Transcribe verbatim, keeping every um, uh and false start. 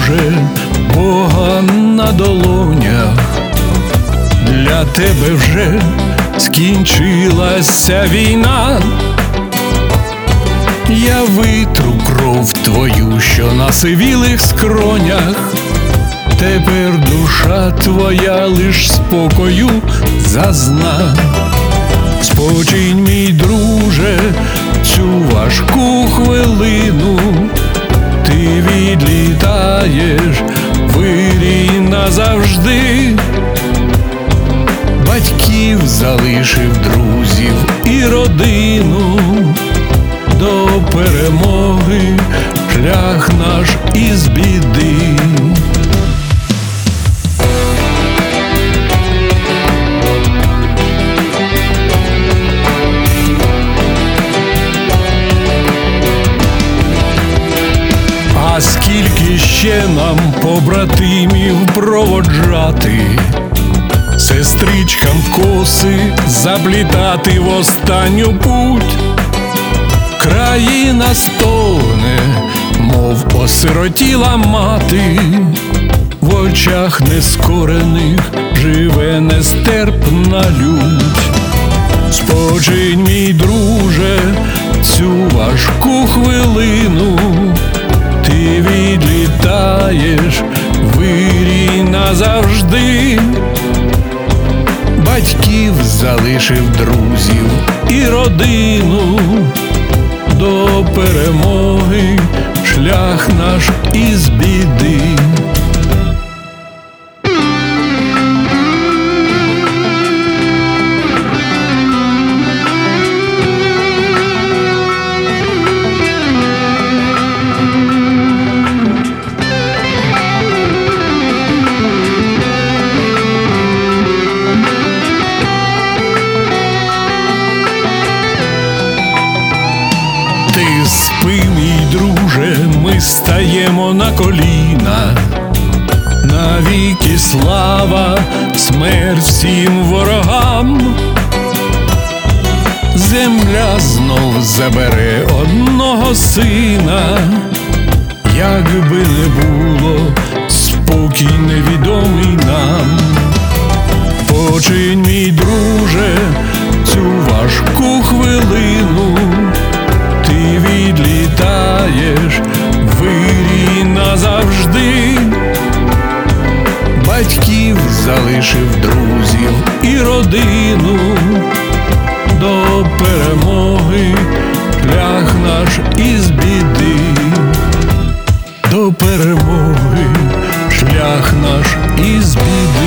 друже, Бога на долонях. Для тебе вже скінчилася війна. Я витру кров твою, що на сивілих скронях. Тепер душа твоя лиш спокою зазна. Спочинь, мій друже, цю важку хвилину. Ти відлітаєш в вирій назавжди. Батьків залишив, друзів і родину. До перемоги шлях наш із біди. А скільки ще нам побратимів проводжати, сестричкам коси заплітати в останню путь. Країна стогне, мов осиротіла мати, в очах нескорених живе нестерпна лють. Спочинь, мій друже, цю важку хвилину. Ти відлітаєш в вирій назавжди. Батьків залишив, друзів і родину. До перемоги шлях наш із біди. Ти спи, мій друже, ми стаємо на коліна. Навіки слава, смерть всім ворогам. Земля знов забере одного сина. Якби не було, спокій невідомий нам. Починь, мій друже, цю важку хвилину. Ти відлітаєш в вирій назавжди. Батьків залишив, друзів і родину. До перемоги шлях наш із біди. До перемоги шлях наш із біди.